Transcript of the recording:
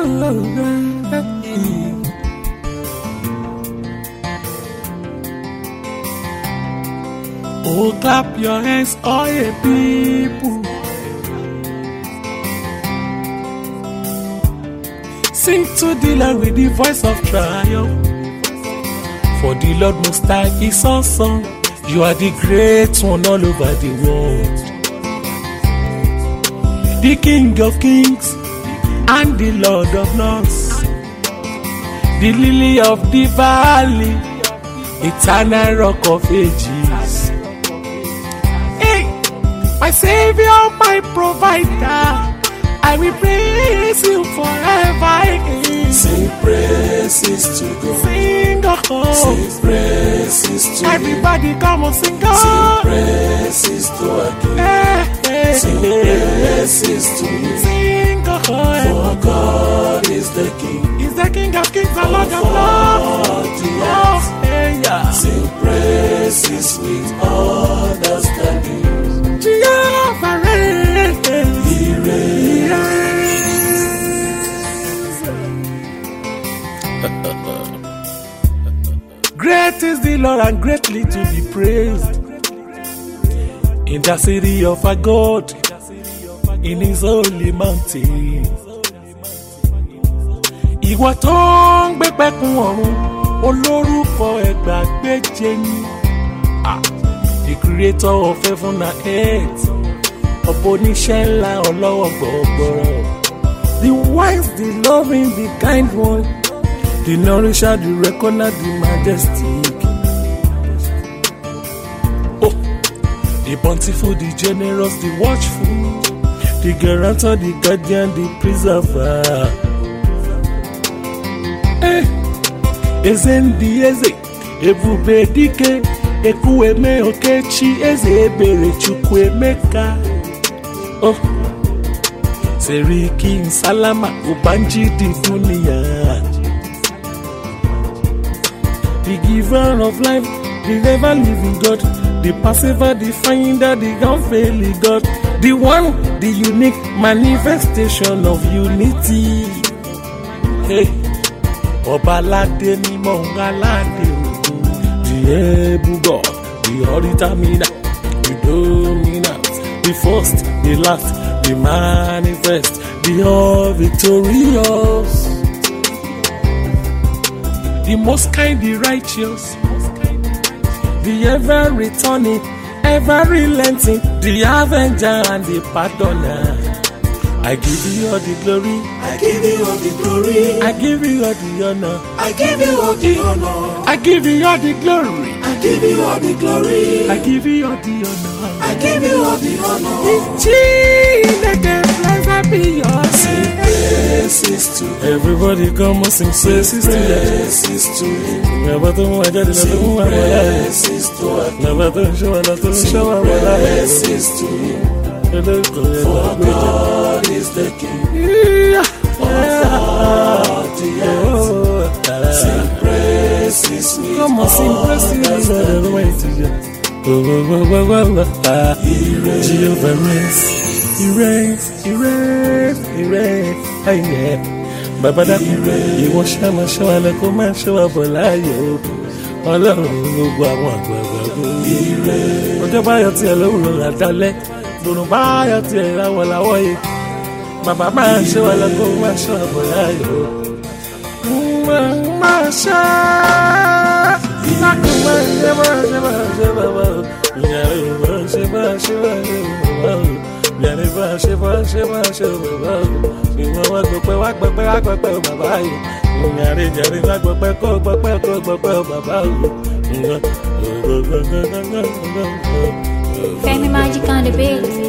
Oh, clap your hands, all ye people. Sing to the Lord with the voice of triumph. For the Lord Most High is awesome. You are the great one all over the world. The King of Kings and the Lord of Lords. The lily of the valley, eternal rock of ages. My Savior, my provider, I will praise you forever. Sing praises to God. Sing Sing praises to everybody you. Come on, sing Sing praises to our King. Sing praises to you. Sing For God is the King. He's the King of Kings and Lord of Lords. Sing praises with understanding. Jehovah reigns. He Great is the Lord and greatly to be praised. In the city of our God, in his holy mountain. Ìwọ tó ń gbé pẹ̀kun ọ̀run, olórúkọ ẹgbàágbèje ni. The creator of heaven and earth, ọ̀pọ̀ oníṣẹ́ ńlá ọlọ́wọ́ gbọ̀gbọ̀rọ̀. The wise, the loving, the kind one, the nourisher, the reckoner, the majestic. Oh, the bountiful, the generous, the watchful, the guarantor, the guardian, the preserver. Eze ndị eze, ebube dike, Ekwueme Okechi, eze ebere Chukwu Emeka. Oh, Seriki Nsalama, Ubanji di dunia. The giver of life, the ever living God, the persever, the finder, the unfailing God, the one, the unique manifestation of unity. Hey, Obalade ni Mongalade. The able God, the original, the dominant, the first, the last, the manifest, the all victorious, the most kind, the righteous, the ever returning, ever relenting, the avenger and the pardoner. I give you all the glory. I give you all the glory. I give you all the honor. I give you all the honor. I give you all the glory. I give you all the glory. I give you all the honor. I give you all the honor. Let the blessed be your Sing praises to everybody come and sing praises to you. praises to him. Never to my daddy, Sing praises to our King. never to show a lot of Sing show a praises to him. For God is the King. Sing praises with Come on, sing praises all the way to you. Jehovah reigns, he reigns, he reigns, he reigns. Aye, Baba dákun, ìwọ ṣá máa ṣọ́ wa lẹ́kọ̀ọ́ máa ṣọ́ wa bọ̀ láàyè o. Ọlọ́run gbogbo àwọn àgbààgbà gbòòrò. Ọjọ́ báyọ̀ tiẹ̀ lówùrọ̀ làdálẹ́, gbòòrùn báyọ̀ tiẹ̀ láwọ̀ láwọ̀ yìí. Bàbá máa ṣọ́ wa lẹ́kọ̀ọ́ máa ṣọ́ wa bọ̀ láàyè o. Máa ṣá, dákun máa ṣe máa ṣe máa ṣe bàbá o. Ìyàrá máa ṣe máa ṣe máa ṣe bàbá o. Ìyàrá máa ṣe máa ṣe máa ṣe bàbá o. Ìwọ̀n wá gbọ̀pẹ́ wá gbọ̀pẹ́ wá gbọ̀pẹ́ o bàbá yìí. Ìyàrá ìjàre wá gbọ̀pẹ́ kó gbọ̀pẹ́ kó gbọ̀pẹ́ o bàbá o. Femi Magic on the beat.